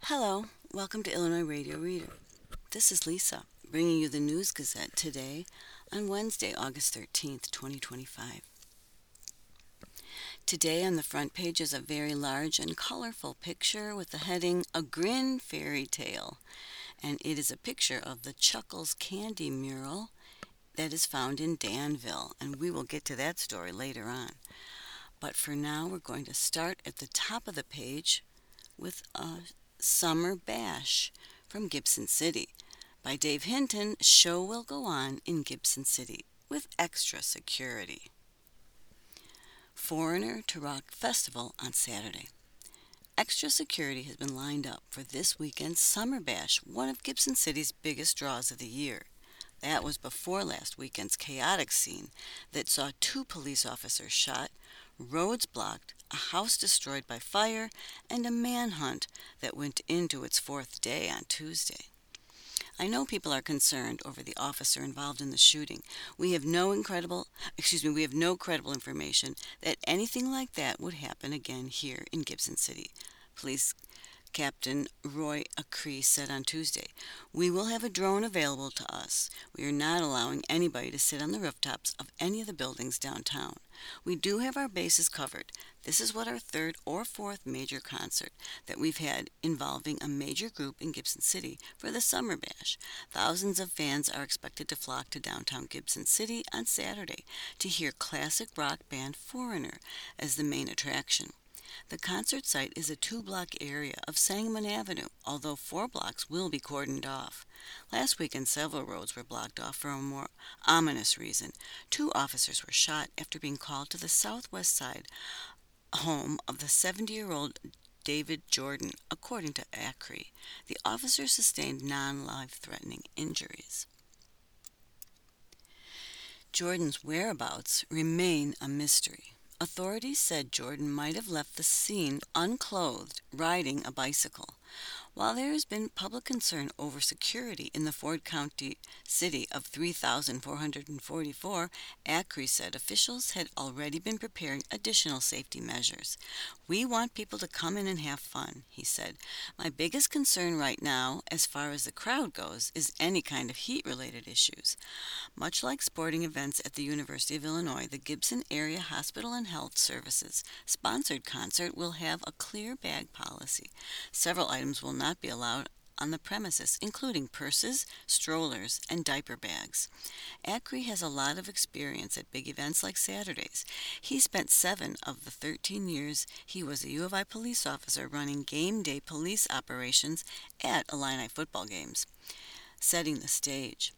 Hello, welcome to Illinois Radio Reader. This is Lisa, bringing you the News Gazette today on Wednesday, August 13th, 2025. Today on the front page is a very large and colorful picture with the heading A Grin Fairy Tale, and it is a picture of the Chuckles Candy mural that is found in Danville, and we will get to that story later on. But for now, we're going to start at the top of the page with a Summer Bash from Gibson City. By Dave Hinton, show will go on in Gibson City with extra security. Foreigner to Rock Festival on Saturday. Extra security has been lined up for this weekend's Summer Bash, one of Gibson City's biggest draws of the year. That was before last weekend's chaotic scene that saw two police officers shot, roads blocked, a house destroyed by fire, and a manhunt that went into its fourth day on Tuesday. I know people are concerned over the officer involved in the shooting. We have no credible information that anything like that would happen again here in Gibson City. Police Captain Roy Acree said on Tuesday, "We will have a drone available to us. We are not allowing anybody to sit on the rooftops of any of the buildings downtown. We do have our bases covered. This is what our third or fourth major concert that we've had involving a major group in Gibson City for the Summer Bash. Thousands of fans are expected to flock to downtown Gibson City on Saturday to hear classic rock band Foreigner as the main attraction. The concert site is a two-block area of Sangamon Avenue, although 4 blocks will be cordoned off. Last weekend, several roads were blocked off for a more ominous reason. 2 officers were shot after being called to the southwest side home of the 70-year-old David Jordan, according to Acree. The officers sustained non-life-threatening injuries. Jordan's whereabouts remain a mystery. Authorities said Jordan might have left the scene unclothed, riding a bicycle. While there has been public concern over security in the Ford County city of 3,444, Acree said officials had already been preparing additional safety measures. "We want people to come in and have fun," he said. "My biggest concern right now, as far as the crowd goes, is any kind of heat-related issues." Much like sporting events at the University of Illinois, the Gibson Area Hospital and Health Services sponsored concert will have a clear bag policy. Several items will not be allowed on the premises, including purses, strollers, and diaper bags. Acree has a lot of experience at big events like Saturdays. He spent 7 of the 13 years he was a U of I police officer running game day police operations at Illini football games, setting the stage.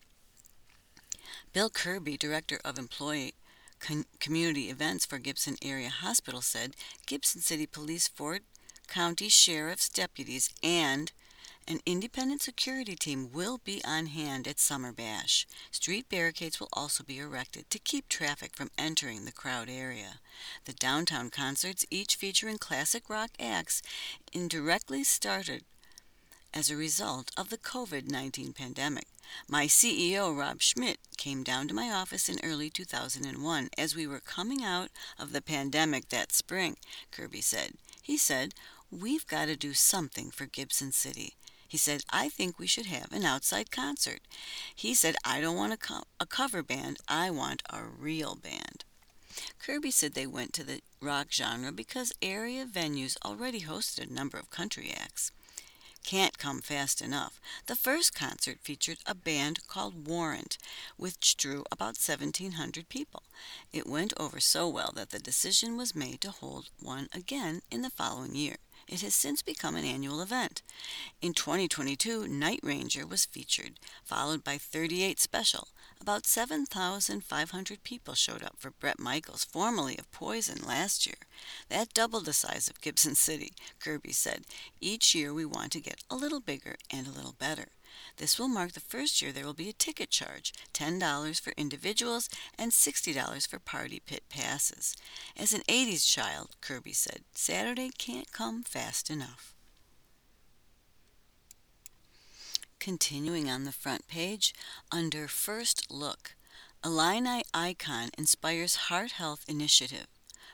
Bill Kirby, director of employee community events for Gibson Area Hospital, said Gibson City Police, Ford County Sheriff's deputies, and an independent security team will be on hand at Summer Bash. Street barricades will also be erected to keep traffic from entering the crowd area. The downtown concerts, each featuring classic rock acts, indirectly started as a result of the COVID-19 pandemic. My CEO, Rob Schmidt, came down to my office in early 2001 as we were coming out of the pandemic that spring, Kirby said. He said, "We've got to do something for Gibson City." He said, "I think we should have an outside concert." He said, "I don't want a cover band, I want a real band." Kirby said they went to the rock genre because area venues already hosted a number of country acts. Can't Come Fast Enough. The first concert featured a band called Warrant, which drew about 1,700 people. It went over so well that the decision was made to hold one again in the following year. It has since become an annual event. In 2022, Night Ranger was featured, followed by 38 Special. About 7,500 people showed up for Bret Michaels, formerly of Poison, last year. That doubled the size of Gibson City, Kirby said. "Each year we want to get a little bigger and a little better. This will mark the first year there will be a ticket charge, $10 for individuals and $60 for party pit passes." As an 80s child, Kirby said, Saturday can't come fast enough. Continuing on the front page, under First Look, Illini Icon inspires Heart Health Initiative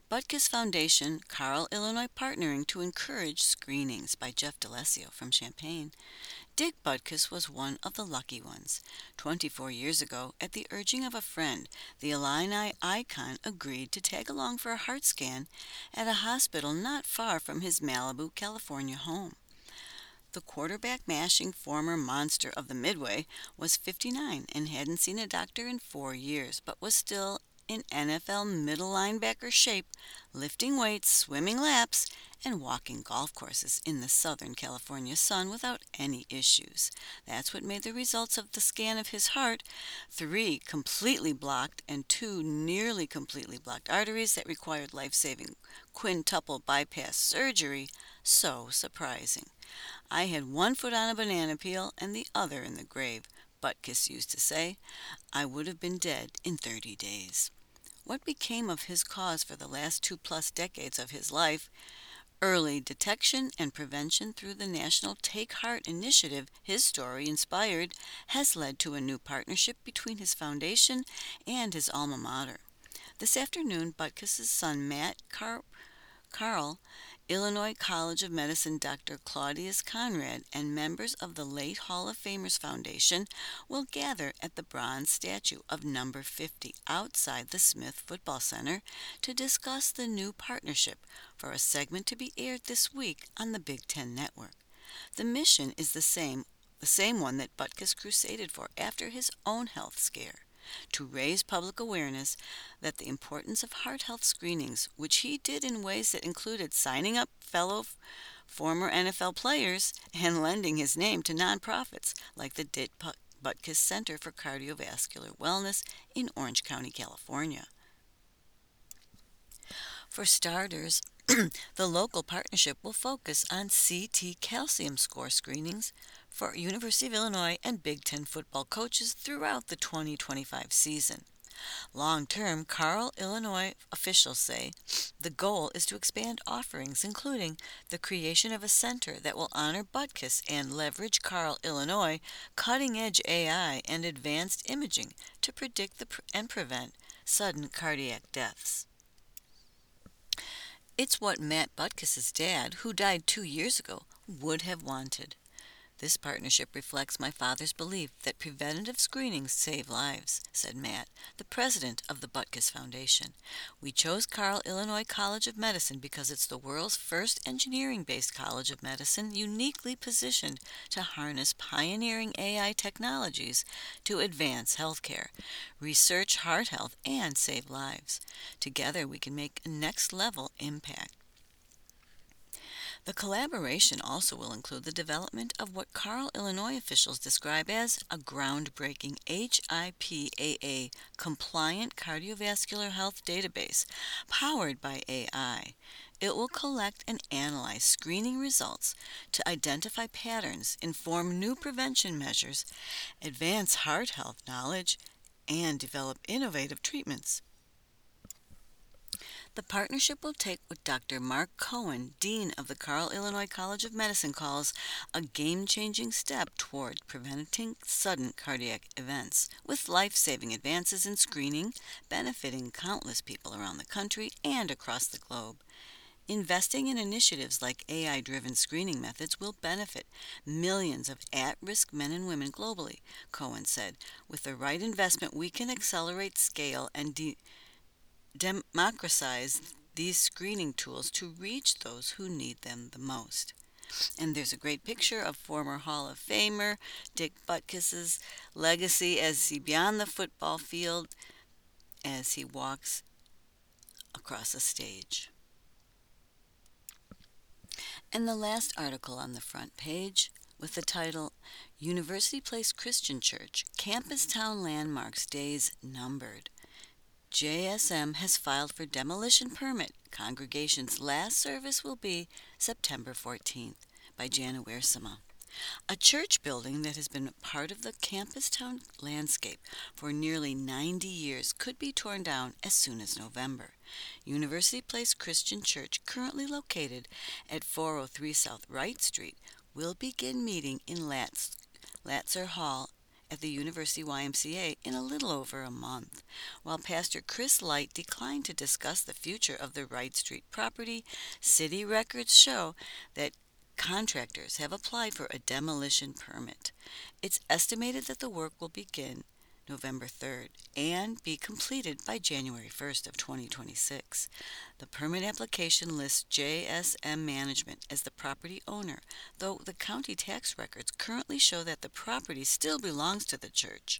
Butkus Foundation, Carl, Illinois partnering to encourage screenings by Jeff DeLassio from Champaign. Dick Butkus was one of the lucky ones. 24 years ago, at the urging of a friend, the Illini icon agreed to tag along for a heart scan at a hospital not far from his Malibu, California home. The quarterback mashing former monster of the Midway was 59 and hadn't seen a doctor in 4 years, but was still in NFL middle linebacker shape, lifting weights, swimming laps, and walking golf courses in the Southern California sun without any issues. That's what made the results of the scan of his heart, 3 completely blocked and 2 nearly completely blocked arteries that required life-saving quintuple bypass surgery, so surprising. I had one foot on a banana peel and the other in the grave, Butkus used to say. I would have been dead in 30 days. What became of his cause for the last 2+ decades of his life? Early detection and prevention through the National Take Heart initiative his story inspired has led to a new partnership between his foundation and his alma mater. This afternoon, Butkus' son Matt Carl, Illinois College of Medicine Dr. Claudius Conrad, and members of the late Hall of Famers Foundation will gather at the bronze statue of number 50 outside the Smith Football Center to discuss the new partnership for a segment to be aired this week on the Big Ten Network. The mission is the same one that Butkus crusaded for after his own health scare: to raise public awareness that the importance of heart health screenings, which he did in ways that included signing up fellow former NFL players and lending his name to nonprofits like the Dick Butkus Center for Cardiovascular Wellness in Orange County, California. For starters, the local partnership will focus on CT calcium score screenings for University of Illinois and Big Ten football coaches throughout the 2025 season. Long-term, Carl, Illinois officials say the goal is to expand offerings, including the creation of a center that will honor Butkus and leverage Carl, Illinois cutting-edge AI and advanced imaging to predict and prevent sudden cardiac deaths. It's what Matt Butkus' dad, who died 2 years ago, would have wanted. This partnership reflects my father's belief that preventative screenings save lives, said Matt, the president of the Butkus Foundation. We chose Carl, Illinois College of Medicine because it's the world's first engineering-based college of medicine uniquely positioned to harness pioneering AI technologies to advance healthcare, research heart health, and save lives. Together we can make a next-level impact. The collaboration also will include the development of what Carl, Illinois officials describe as a groundbreaking HIPAA compliant cardiovascular health database powered by AI. It will collect and analyze screening results to identify patterns, inform new prevention measures, advance heart health knowledge, and develop innovative treatments. The partnership will take what Dr. Mark Cohen, Dean of the Carl, Illinois College of Medicine, calls a game-changing step toward preventing sudden cardiac events, with life-saving advances in screening benefiting countless people around the country and across the globe. Investing in initiatives like AI-driven screening methods will benefit millions of at-risk men and women globally, Cohen said. With the right investment, we can accelerate scale and democratize these screening tools to reach those who need them the most. And there's a great picture of former Hall of Famer Dick Butkus' legacy as he beyond the football field as he walks across a stage. And the last article on the front page, with the title University Place Christian Church, Campus Town Landmarks Days Numbered. JSM has filed for demolition permit. Congregation's last service will be September 14th, by Jana Weersema. A church building that has been part of the campus town landscape for nearly 90 years could be torn down as soon as November. University Place Christian Church, currently located at 403 South Wright Street, will begin meeting in Latzer Hall at the University YMCA in a little over a month. While Pastor Chris Light declined to discuss the future of the Wright Street property, city records show that contractors have applied for a demolition permit. It's estimated that the work will begin November 3rd and be completed by January 1st of 2026. The permit application lists JSM Management as the property owner, though the county tax records currently show that the property still belongs to the church.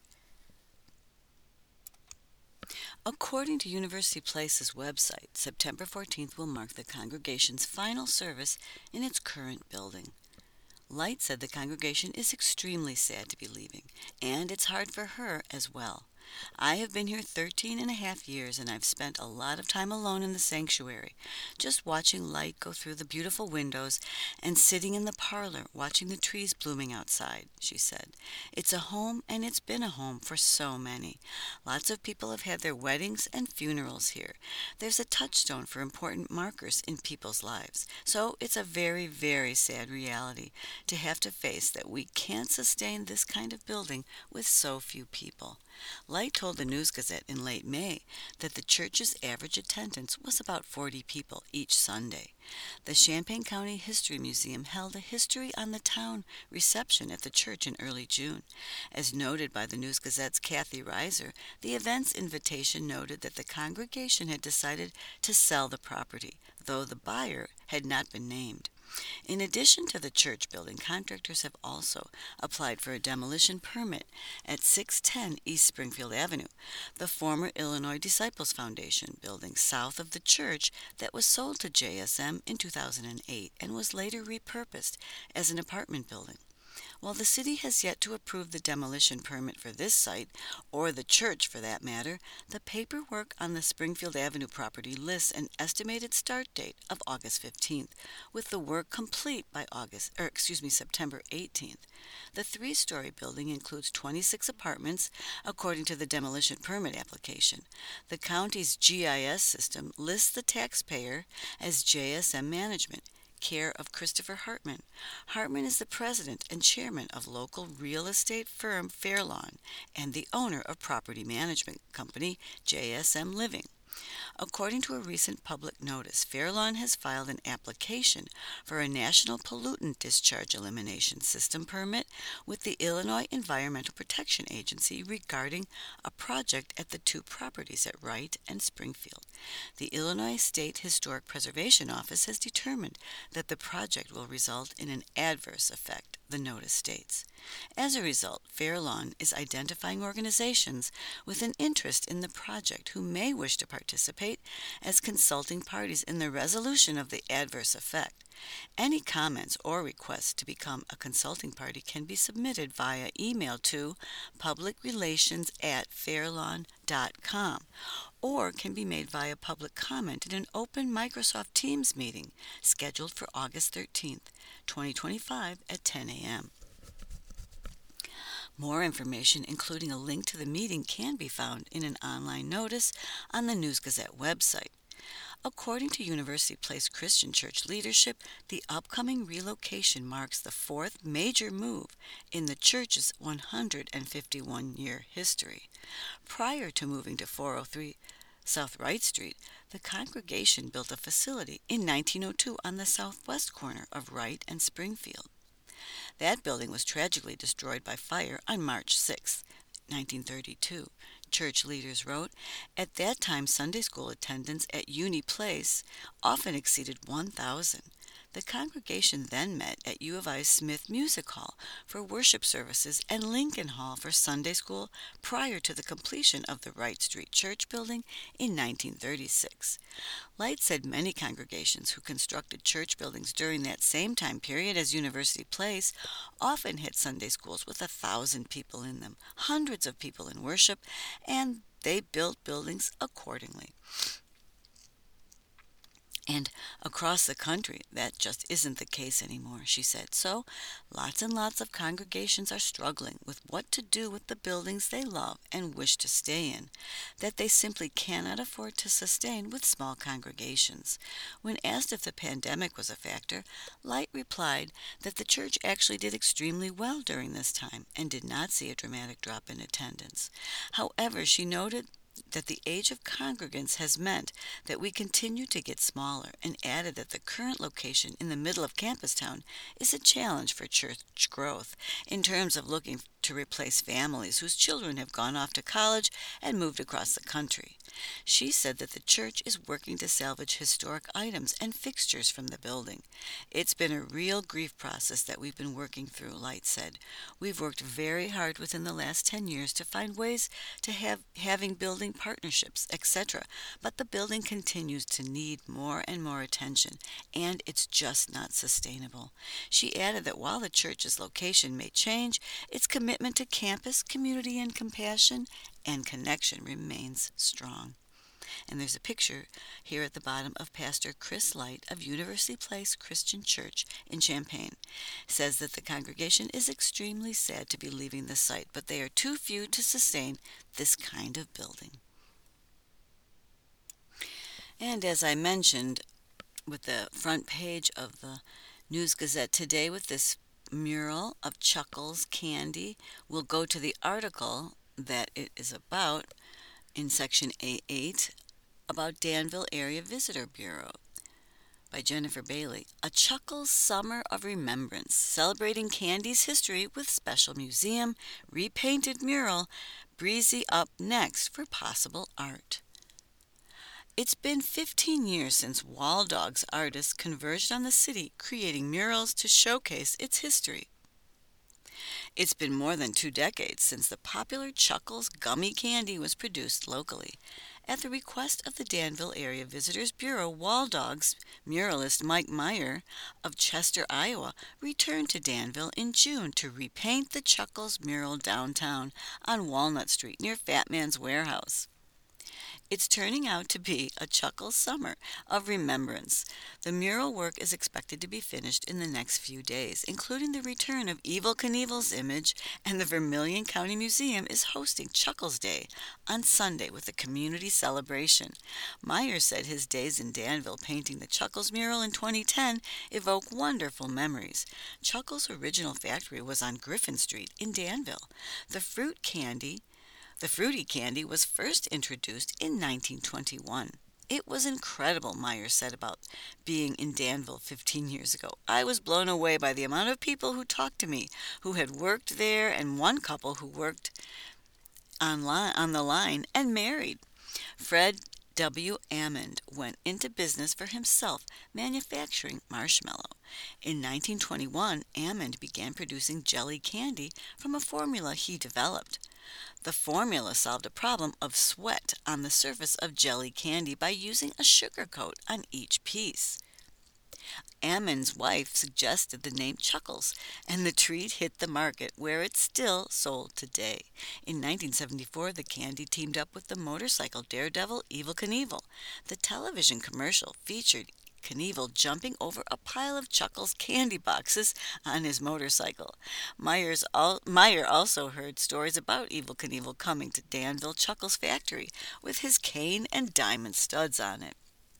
According to University Place's website, September 14th will mark the congregation's final service in its current building. Light said the congregation is extremely sad to be leaving, and it's hard for her as well. I have been here 13 and a half years, and I've spent a lot of time alone in the sanctuary, just watching light go through the beautiful windows and sitting in the parlor watching the trees blooming outside, she said. It's a home, and it's been a home for so many. Lots of people have had their weddings and funerals here. There's a touchstone for important markers in people's lives. So it's a very, very sad reality to have to face that we can't sustain this kind of building with so few people. Light told the News-Gazette in late May that the church's average attendance was about 40 people each Sunday. The Champaign County History Museum held a History on the Town reception at the church in early June. As noted by the News-Gazette's Kathy Reiser, the event's invitation noted that the congregation had decided to sell the property, though the buyer had not been named. In addition to the church building, contractors have also applied for a demolition permit at 610 East Springfield Avenue, the former Illinois Disciples Foundation building south of the church that was sold to JSM in 2008 and was later repurposed as an apartment building. While the city has yet to approve the demolition permit for this site, or the church for that matter, the paperwork on the Springfield Avenue property lists an estimated start date of August 15th, with the work complete by September 18th. The three-story building includes 26 apartments, according to the demolition permit application. The county's GIS system lists the taxpayer as JSM Management, care of Christopher Hartman. Hartman is the president and chairman of local real estate firm Fairlawn and the owner of property management company JSM Living. According to a recent public notice, Fairlawn has filed an application for a National Pollutant Discharge Elimination System permit with the Illinois Environmental Protection Agency regarding a project at the two properties at Wright and Springfield. The Illinois State Historic Preservation Office has determined that the project will result in an adverse effect, the notice states. As a result, Fairlawn is identifying organizations with an interest in the project who may wish to participate as consulting parties in the resolution of the adverse effect. Any comments or requests to become a consulting party can be submitted via email to publicrelations@fairlawn.com or can be made via public comment in an open Microsoft Teams meeting scheduled for August 13th, 2025 at 10 a.m. More information, including a link to the meeting, can be found in an online notice on the News-Gazette website. According to University Place Christian Church leadership, the upcoming relocation marks the fourth major move in the church's 151-year history. Prior to moving to 403 South Wright Street, the congregation built a facility in 1902 on the southwest corner of Wright and Springfield. That building was tragically destroyed by fire on March 6, 1932. Church leaders wrote, at that time Sunday school attendance at Uni Place often exceeded 1,000. The congregation then met at U of I's Smith Music Hall for worship services and Lincoln Hall for Sunday school prior to the completion of the Wright Street Church building in 1936. Light said many congregations who constructed church buildings during that same time period as University Place often had Sunday schools with 1,000 people in them, hundreds of people in worship, and they built buildings accordingly. And across the country, that just isn't the case anymore, she said. So, lots and lots of congregations are struggling with what to do with the buildings they love and wish to stay in, that they simply cannot afford to sustain with small congregations. When asked if the pandemic was a factor, Light replied that the church actually did extremely well during this time and did not see a dramatic drop in attendance. However, she noted that the age of congregants has meant that we continue to get smaller, and added that the current location in the middle of campus town is a challenge for church growth in terms of looking to replace families whose children have gone off to college and moved across the country. She said that the church is working to salvage historic items and fixtures from the building. It's been a real grief process that we've been working through, Light said. We've worked very hard within the last 10 years to find ways to having building partnerships, etc. But the building continues to need more and more attention, and it's just not sustainable. She added that while the church's location may change, its commitment to campus, community, and compassion and connection remains strong. And there's a picture here at the bottom of Pastor Chris Light of University Place Christian Church in Champaign. It says that the congregation is extremely sad to be leaving the site, but they are too few to sustain this kind of building. And as I mentioned, with the front page of the News Gazette today with this mural of Chuckles Candy, we'll go to the article that it is about in section A8 about Danville Area Visitor Bureau by Jennifer Bailey. A Chuckles Summer of Remembrance, celebrating Candy's history with special museum, repainted mural, breezy up next for possible art. It's been 15 years since Wall Dogs artists converged on the city, creating murals to showcase its history. It's been more than 2 decades since the popular Chuckles gummy candy was produced locally. At the request of the Danville Area Visitors Bureau, Wall Dogs muralist Mike Meyer of Chester, Iowa, returned to Danville in June to repaint the Chuckles mural downtown on Walnut Street near Fat Man's Warehouse. It's turning out to be a Chuckles Summer of Remembrance. The mural work is expected to be finished in the next few days, including the return of Evel Knievel's image, and the Vermilion County Museum is hosting Chuckles Day on Sunday with a community celebration. Meyer said his days in Danville painting the Chuckles mural in 2010 evoke wonderful memories. Chuckles' original factory was on Griffin Street in Danville. The fruity candy was first introduced in 1921. It was incredible, Meyer said about being in Danville 15 years ago. I was blown away by the amount of people who talked to me, who had worked there, and one couple who worked on the line and married. Fred W. Ammond went into business for himself, manufacturing marshmallow. In 1921, Ammond began producing jelly candy from a formula he developed. The formula solved a problem of sweat on the surface of jelly candy by using a sugar coat on each piece. Ammond's wife suggested the name Chuckles, and the treat hit the market, where it's still sold today. In 1974, the candy teamed up with the motorcycle daredevil Evel Knievel. The television commercial featured Knievel jumping over a pile of Chuckles candy boxes on his motorcycle. Meyer also heard stories about Evel Knievel coming to Danville Chuckles factory with his cane and diamond studs on it.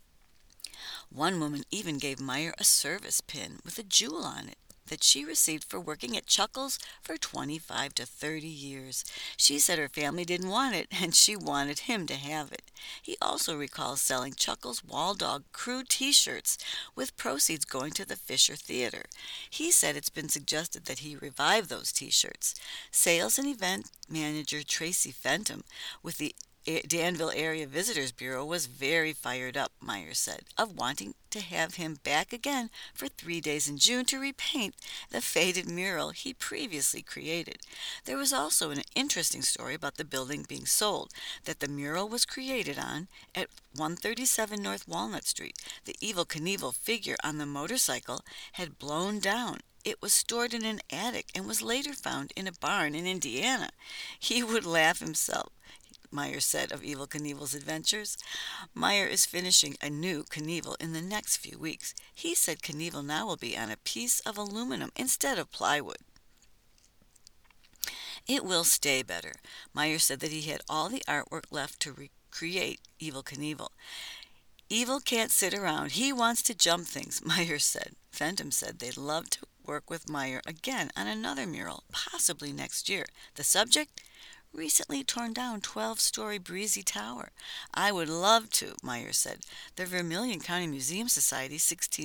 One woman even gave Meyer a service pin with a jewel on it that she received for working at Chuckles for 25 to 30 years. She said her family didn't want it, and she wanted him to have it. He also recalls selling Chuckles Wall Dog crew t-shirts, with proceeds going to the Fisher Theater. He said it's been suggested that he revive those t-shirts. Sales and event manager Tracy Fenton with the Danville Area Visitors Bureau was very fired up, Meyer said, of wanting to have him back again for 3 days in June to repaint the faded mural he previously created. There was also an interesting story about the building being sold that the mural was created on at 137 North Walnut Street. The Evel Knievel figure on the motorcycle had blown down. It was stored in an attic and was later found in a barn in Indiana. He would laugh Meyer said of Evel Knievel's adventures. Meyer is finishing a new Knievel in the next few weeks. He said Knievel now will be on a piece of aluminum instead of plywood. It will stay better. Meyer said that he had all the artwork left to recreate Evel Knievel. Evel can't sit around. He wants to jump things, Meyer said. Fenton said they'd love to work with Meyer again on another mural, possibly next year. The subject? Recently torn down 12-story Breezy Tower. I would love to, Meyer said. The Vermilion County Museum Society,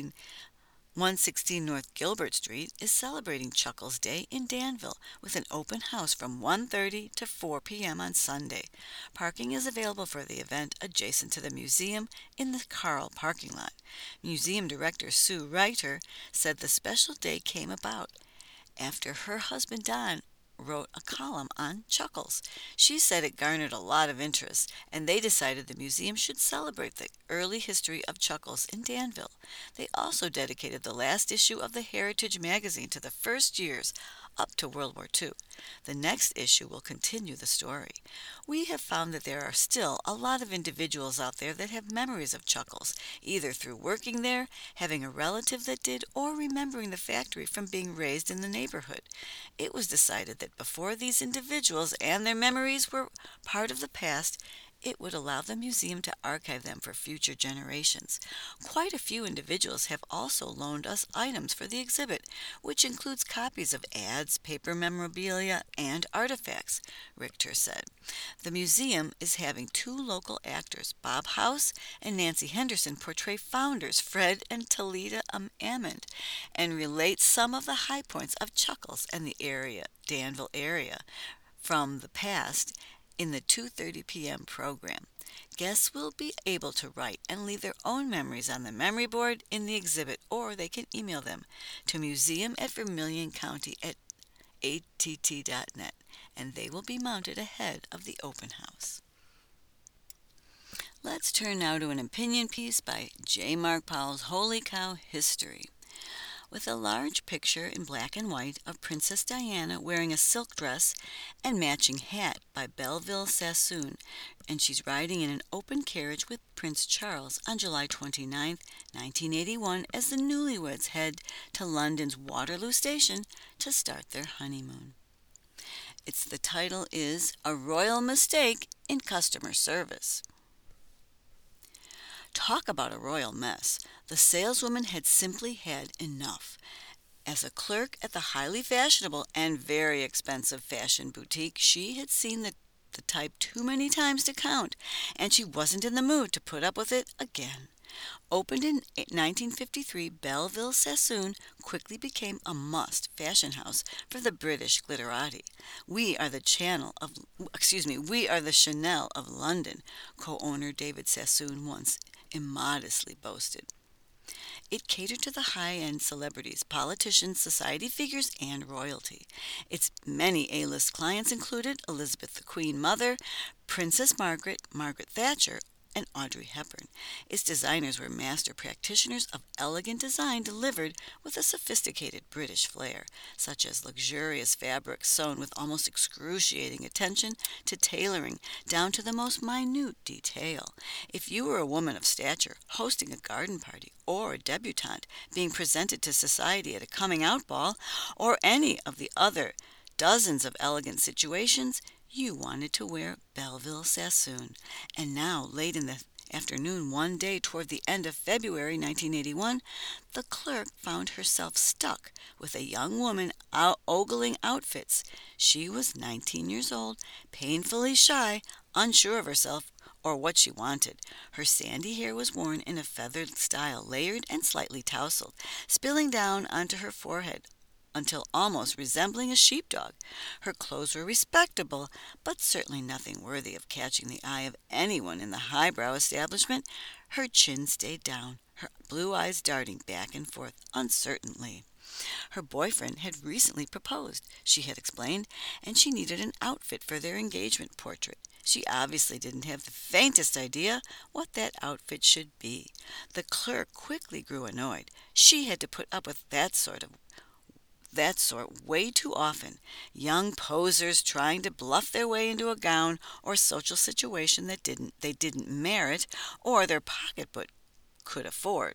116 North Gilbert Street, is celebrating Chuckles Day in Danville with an open house from 1:30 to 4 p.m. on Sunday. Parking is available for the event adjacent to the museum in the Carl parking lot. Museum Director Sue Reiter said the special day came about after her husband Don wrote a column on Chuckles. She said it garnered a lot of interest, and they decided the museum should celebrate the early history of Chuckles in Danville. They also dedicated the last issue of the Heritage magazine to the first years up to World War II. The next issue will continue the story. We have found that there are still a lot of individuals out there that have memories of Chuckles, either through working there, having a relative that did, or remembering the factory from being raised in the neighborhood. It was decided that before these individuals and their memories were part of the past, it would allow the museum to archive them for future generations. Quite a few individuals have also loaned us items for the exhibit, which includes copies of ads, paper memorabilia, and artifacts, Richter said. The museum is having two local actors, Bob House and Nancy Henderson, portray founders Fred and Talita Ammond and relate some of the high points of Chuckles and the Danville area, from the past in the 2:30 p.m. program. Guests will be able to write and leave their own memories on the memory board in the exhibit, or they can email them to museum@vermilioncounty@att.net, and they will be mounted ahead of the open house. Let's turn now to an opinion piece by J. Mark Powell's Holy Cow History. With a large picture in black and white of Princess Diana wearing a silk dress and matching hat by Belleville Sassoon, and she's riding in an open carriage with Prince Charles on July 29, 1981, as the newlyweds head to London's Waterloo Station to start their honeymoon. The title is A Royal Mistake in Customer Service. Talk about a royal mess. The saleswoman had simply had enough. As a clerk at the highly fashionable and very expensive fashion boutique, she had seen the type too many times to count, and she wasn't in the mood to put up with it again. Opened in 1953, Belleville Sassoon quickly became a must fashion house for the British glitterati. We are the Chanel of London, co-owner David Sassoon once immodestly boasted. It catered to the high-end celebrities, politicians, society figures, and royalty. Its many A-list clients included Elizabeth the Queen Mother, Princess Margaret, Margaret Thatcher, and Audrey Hepburn. Its designers were master practitioners of elegant design delivered with a sophisticated British flair, such as luxurious fabrics sewn with almost excruciating attention to tailoring down to the most minute detail. If you were a woman of stature hosting a garden party, or a debutante being presented to society at a coming-out ball, or any of the other dozens of elegant situations, you wanted to wear Belleville Sassoon. And now, late in the afternoon one day toward the end of February 1981, the clerk found herself stuck with a young woman ogling outfits. She was 19 years old, painfully shy, unsure of herself or what she wanted. Her sandy hair was worn in a feathered style, layered and slightly tousled, spilling down onto her forehead until almost resembling a sheepdog. Her clothes were respectable, but certainly nothing worthy of catching the eye of anyone in the highbrow establishment. Her chin stayed down, her blue eyes darting back and forth uncertainly. Her boyfriend had recently proposed, she had explained, and she needed an outfit for their engagement portrait. She obviously didn't have the faintest idea what that outfit should be. The clerk quickly grew annoyed. She had to put up with that sort of that sort way too often. Young posers trying to bluff their way into a gown or social situation that they didn't merit or their pocketbook could afford.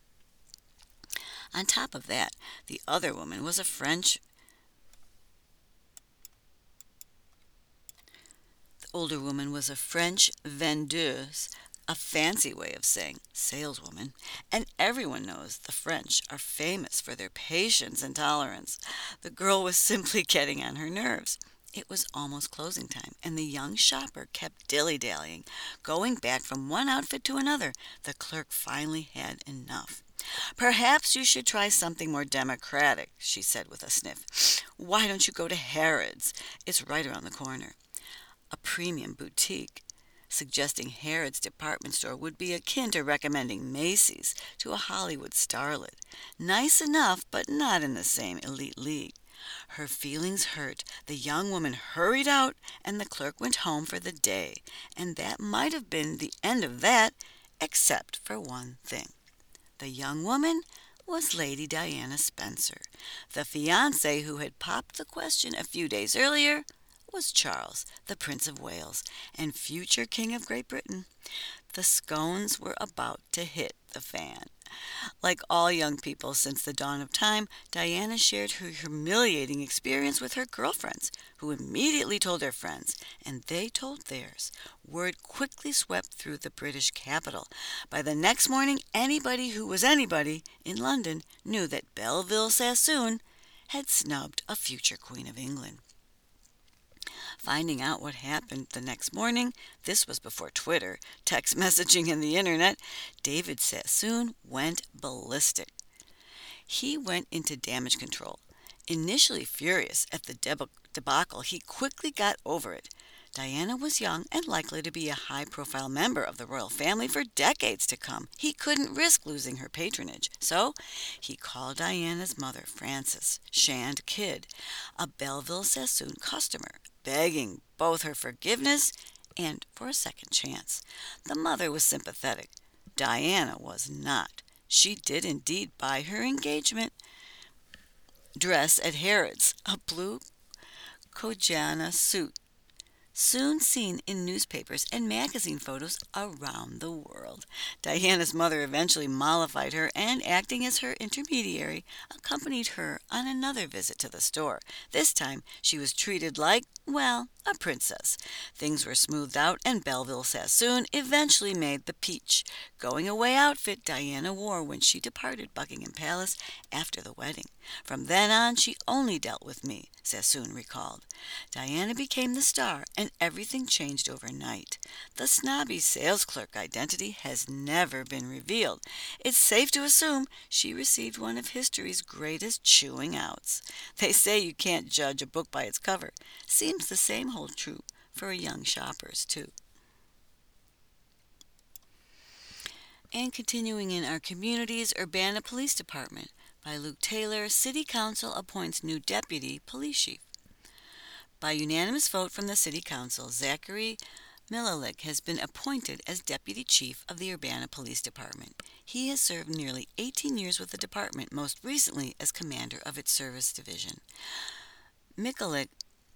On top of that, the other woman was a French the older woman was a French vendeuse, a fancy way of saying saleswoman, and everyone knows the French are famous for their patience and tolerance. The girl was simply getting on her nerves. It was almost closing time, and the young shopper kept dilly-dallying, going back from one outfit to another. The clerk finally had enough. "Perhaps you should try something more democratic," she said with a sniff. "Why don't you go to Harrods? It's right around the corner." A premium boutique. Suggesting Harrods department store would be akin to recommending Macy's to a Hollywood starlet. Nice enough, but not in the same elite league. Her feelings hurt. The young woman hurried out, and the clerk went home for the day. And that might have been the end of that, except for one thing. The young woman was Lady Diana Spencer. The fiancé who had popped the question a few days earlier was Charles, the Prince of Wales, and future King of Great Britain. The scones were about to hit the fan. Like all young people since the dawn of time, Diana shared her humiliating experience with her girlfriends, who immediately told their friends, and they told theirs. Word quickly swept through the British capital. By the next morning, anybody who was anybody in London knew that Belville Sassoon had snubbed a future Queen of England. Finding out what happened the next morning, this was before Twitter, text messaging, and the internet, David Sassoon went ballistic. He went into damage control. Initially furious at the debacle, he quickly got over it. Diana was young and likely to be a high-profile member of the royal family for decades to come. He couldn't risk losing her patronage, so he called Diana's mother, Frances Shand Kidd, a Belville Sassoon customer, begging both her forgiveness and for a second chance. The mother was sympathetic. Diana was not. She did indeed buy her engagement dress at Harrods, a blue Kojana suit, soon seen in newspapers and magazine photos around the world. Diana's mother eventually mollified her and, acting as her intermediary, accompanied her on another visit to the store. This time she was treated like, well, a princess. Things were smoothed out, and Belville Sassoon eventually made the peach going-away outfit Diana wore when she departed Buckingham Palace after the wedding. From then on, she only dealt with me, Sassoon recalled. Diana became the star, and everything changed overnight. The snobby sales clerk identity has never been revealed. It's safe to assume she received one of history's greatest chewing outs. They say you can't judge a book by its cover. Seems the same holds true for young shoppers, too. And continuing in our community's Urbana Police Department by Luke Taylor, City Council appoints new deputy police chief. By unanimous vote from the City Council, Zachary Milalik has been appointed as deputy chief of the Urbana Police Department. He has served nearly 18 years with the department, most recently as commander of its service division. Mikalik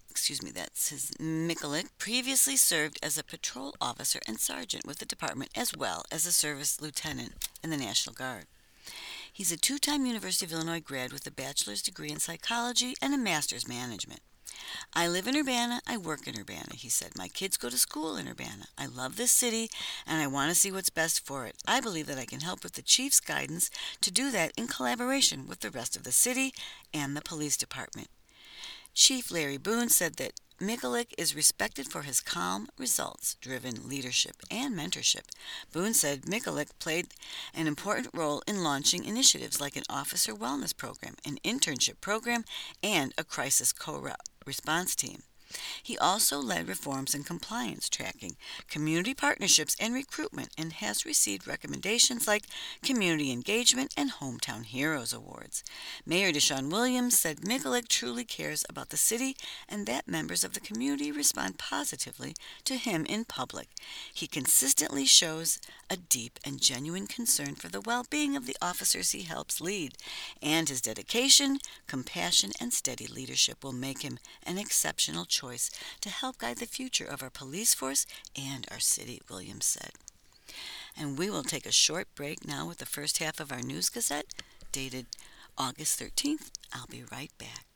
previously served as a patrol officer and sergeant with the department, as well as a service lieutenant in the National Guard. He's a two-time University of Illinois grad with a bachelor's degree in psychology and a master's management. "I live in Urbana, I work in Urbana," he said. "My kids go to school in Urbana. I love this city, and I want to see what's best for it. I believe that I can help with the chief's guidance to do that in collaboration with the rest of the city and the police department." Chief Larry Boone said that Mikalik is respected for his calm, results-driven leadership and mentorship. Boone said Mikalik played an important role in launching initiatives like an officer wellness program, an internship program, and a crisis response team. He also led reforms in compliance tracking, community partnerships, and recruitment, and has received recommendations like Community Engagement and Hometown Heroes Awards. Mayor Deshaun Williams said Mikulik truly cares about the city and that members of the community respond positively to him in public. He consistently shows a deep and genuine concern for the well-being of the officers he helps lead, and his dedication, compassion, and steady leadership will make him an exceptional choice to help guide the future of our police force and our city, Williams said. And we will take a short break now with the first half of our News Gazette, dated August 13th. I'll be right back.